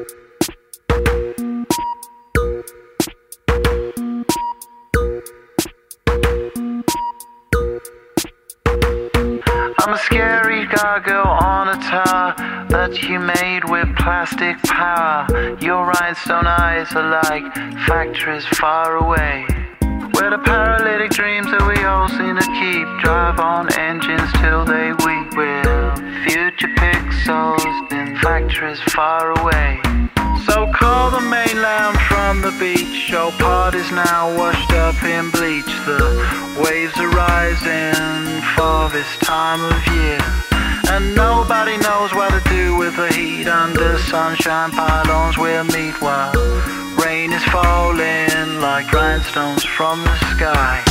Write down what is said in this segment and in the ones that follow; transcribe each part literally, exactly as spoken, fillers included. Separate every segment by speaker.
Speaker 1: I'm a scary gargoyle on a tower that you made with plastic power. Your rhinestone eyes are like factories far away, where the paralytic dreams that we all seem to keep drive on engines till they weep. We're future pixels in factories far away. So call the mainland from the beach. Your part is now washed up in bleach. The waves are rising for this time of year, and nobody knows what to do with the heat. Under sunshine pylons we'll meet while rain is falling like rhinestones from the sky.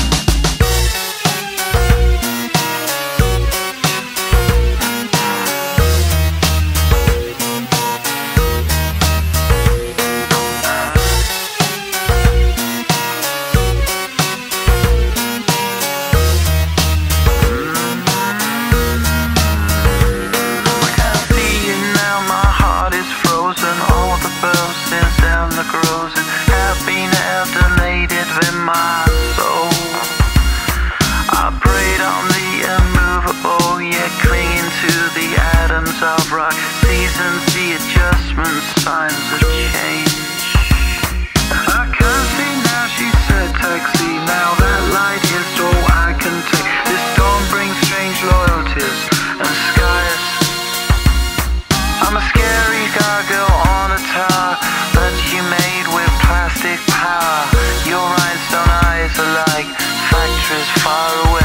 Speaker 1: Of rock, seasons, the adjustments, signs of change. I can't see now, she said, taxi. Now that light is all I can take. This dawn brings strange loyalties and skies. I'm a scary gargoyle on a tower that you made with plastic power. Your rhinestone eyes are like factories far away.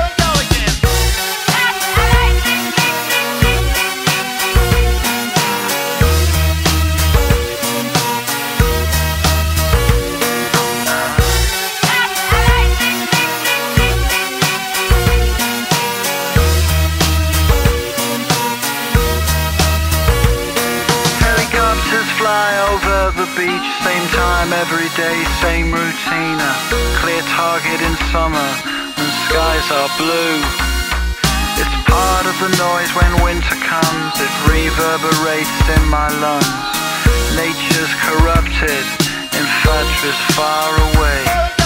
Speaker 1: Fly over the beach, same time every day, same routine. A clear target in summer when skies are blue. It's part of the noise when winter comes. It reverberates in my lungs. Nature's corrupted in factories far away.